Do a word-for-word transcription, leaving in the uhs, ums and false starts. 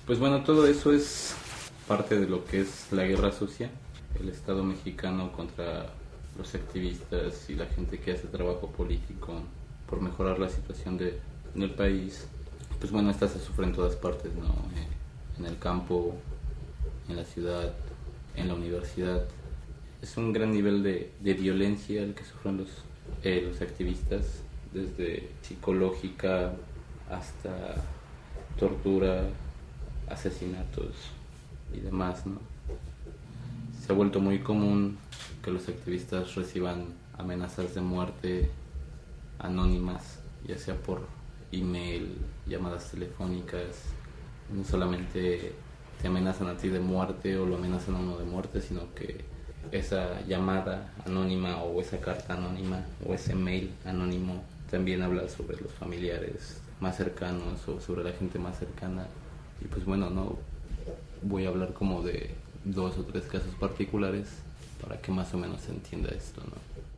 Pues bueno, todo eso es parte de lo que es la guerra sucia, el Estado mexicano contra los activistas y la gente que hace trabajo político por mejorar la situación de, del país. Pues bueno, esta se sufre en todas partes, ¿no? Eh, en el campo, en la ciudad, en la universidad. Es un gran nivel de, de violencia el que sufren los, eh, los activistas, desde psicológica hasta tortura, asesinatos y demás, ¿no? Se ha vuelto muy común que los activistas reciban amenazas de muerte anónimas, ya sea por email, llamadas telefónicas. No solamente te amenazan a ti de muerte o lo amenazan a uno de muerte, sino que esa llamada anónima o esa carta anónima o ese mail anónimo también habla sobre los familiares más cercanos o sobre la gente más cercana. Y pues bueno, no voy a hablar como de dos o tres casos particulares para que más o menos se entienda esto, ¿no?